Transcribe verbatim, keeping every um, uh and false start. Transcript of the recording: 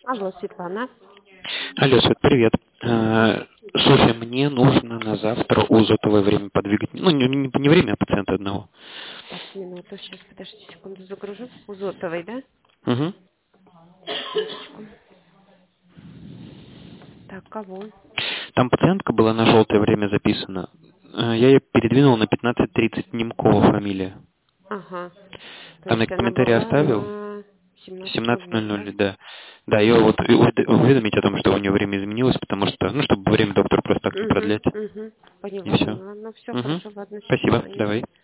Алло, Светлана. Алло, Свет, привет. Э, Слушай, мне нужно на завтра узотовое время подвигать. Ну, не, не- не время, а пациента одного. Так, минуту, сейчас, подожди секунду, загружу. Узотовой, да? Угу. Минуточку. Так, кого? Там пациентка была на желтое время записана. Э, Я ее передвинул на пятнадцать тридцать, Немкова фамилия. Ага. То Там я есть она комментарий была оставил. на семнадцать ноль семнадцать ноль ноль, да? ноль, да. Да, ее вот увед- уведомить о том, что у нее время изменилось, потому что, ну, чтобы время доктор просто так не Угу, продлять. угу. И Поняла, все. поняла. Ну все, Угу. хорошо, ладно, сейчас Спасибо, позвоню. давай.